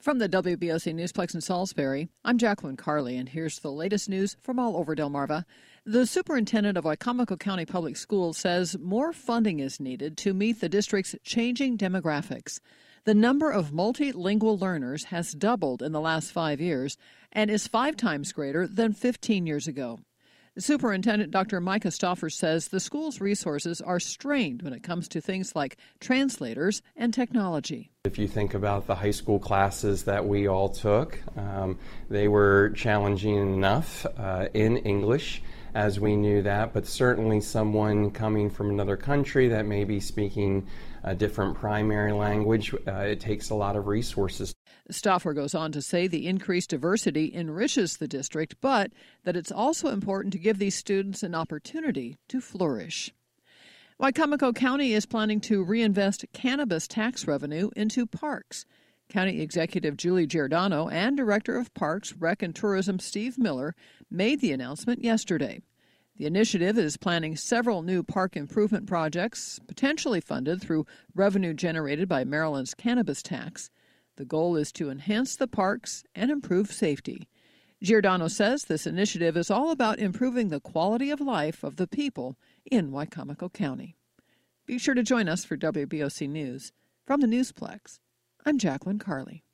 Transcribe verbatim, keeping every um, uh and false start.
From the W B O C Newsplex in Salisbury, I'm Jacqueline Carley, and here's the latest news from all over Delmarva. The superintendent of Wicomico County Public Schools says more funding is needed to meet the district's changing demographics. The number of multilingual learners has doubled in the last five years and is five times greater than fifteen years ago. Superintendent Doctor Micah Stauffer says the school's resources are strained when it comes to things like translators and technology. If you think about the high school classes that we all took, um, they were challenging enough uh, in English, as we knew that, but certainly someone coming from another country that may be speaking a different primary language, uh, it takes a lot of resources. Stauffer goes on to say the increased diversity enriches the district, but that it's also important to give these students an opportunity to flourish. Wicomico County is planning to reinvest cannabis tax revenue into parks. County Executive Julie Giordano and Director of Parks, Rec and Tourism Steve Miller made the announcement yesterday. The initiative is planning several new park improvement projects, potentially funded through revenue generated by Maryland's cannabis tax. The goal is to enhance the parks and improve safety. Giordano says this initiative is all about improving the quality of life of the people in Wicomico County. Be sure to join us for W B O C News. From the Newsplex, I'm Jacqueline Carley.